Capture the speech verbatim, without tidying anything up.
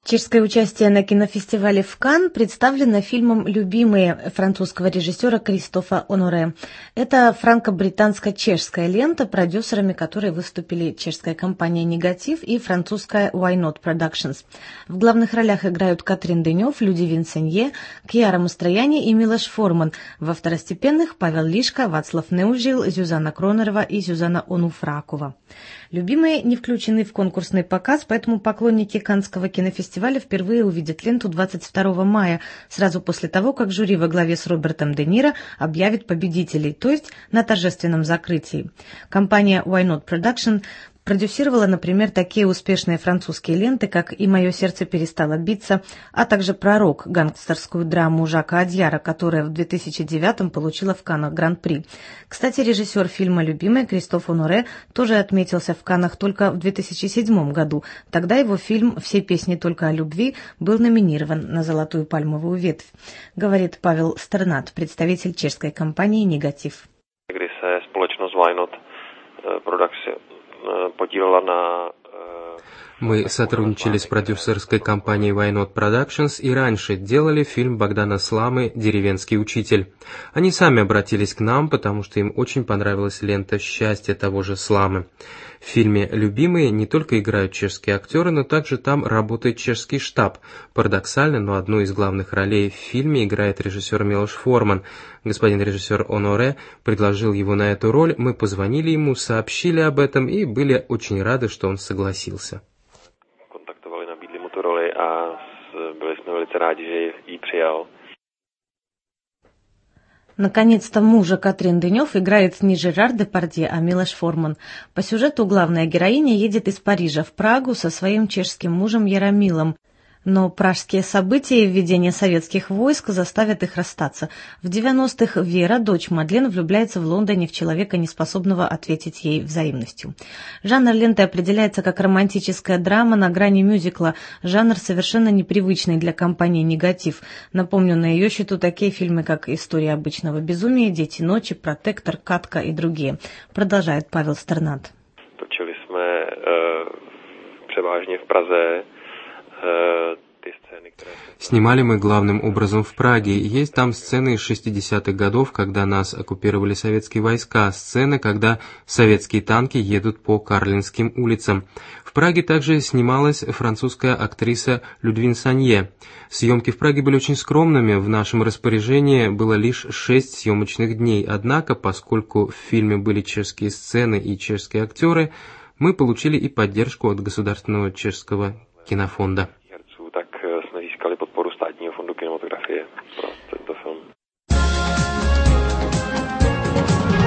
Чешское участие на кинофестивале в Канн представлено фильмом «Любимые» французского режиссера Кристофа Оноре. Это франко-британско-чешская лента, продюсерами которой выступили чешская компания «Негатив» и французская Why Not Productions. В главных ролях играют Катрин Денев, Людивин Сенье, Кьяра Мастрояни и Милош Форман. Во второстепенных Павел Лишка, Вацлав Неужил, Зюзанна Кронерова и Зюзанна Онуфракова. «Любимые» не включены в конкурсный показ, поэтому поклонники Каннского кинофестиваля впервые увидят ленту двадцать второго мая, сразу после того, как жюри во главе с Робертом Де Ниро объявит победителей, то есть на торжественном закрытии. Компания Why Not Production продюсировала, например, такие успешные французские ленты, как «И мое сердце перестало биться», а также «Пророк», гангстерскую драму Жака Одьяра, которая в две тысячи девятом получила в Каннах Гран-при. Кстати, режиссер фильма «Любимые» Кристоф Оноре тоже отметился в Каннах только в две тысячи седьмом году. Тогда его фильм «Все песни только о любви» был номинирован на «Золотую пальмовую ветвь», говорит Павел Стернат, представитель чешской компании «Негатив». Мы сотрудничали с продюсерской компанией Why Not Productions и раньше делали фильм Богдана Сламы «Деревенский учитель». Они сами обратились к нам, потому что им очень понравилась лента «Счастье» того же Сламы. В фильме «Любимые» не только играют чешские актеры, но также там работает чешский штаб. Парадоксально, но одну из главных ролей в фильме играет режиссер Милош Форман. Господин режиссер Оноре предложил его на эту роль, мы позвонили ему, сообщили об этом и были очень рады, что он согласился. Контактовали, набídli mu tu roli a byli jsme velice rádi, že ji přijal. Наконец-то мужа Катрин Денев играет не Жерар Депардье, а Милош Форман. По сюжету главная героиня едет из Парижа в Прагу со своим чешским мужем Яромилом. Но пражские события и введение советских войск заставят их расстаться. В девяностых Вера, дочь Мадлен, влюбляется в Лондоне в человека, неспособного ответить ей взаимностью. Жанр ленты определяется как романтическая драма на грани мюзикла, жанр совершенно непривычный для компании «Негатив». Напомню, на ее счету такие фильмы, как «История обычного безумия», «Дети ночи», «Протектор», «Катка» и другие. Продолжает Павел Стернат. Točili jsme uh, převážně v Praze. Снимали мы главным образом в Праге. Есть там сцены из шестидесятых годов, когда нас оккупировали советские войска, сцены, когда советские танки едут по Карлинским улицам. В Праге также снималась французская актриса Людивин Сенье. Съемки в Праге были очень скромными, в нашем распоряжении было лишь шесть съемочных дней. Однако, поскольку в фильме были чешские сцены и чешские актеры, мы получили и поддержку от Государственного чешского кинофонда. Tak jsme získali podporu státního fondu kinematografie pro tento film.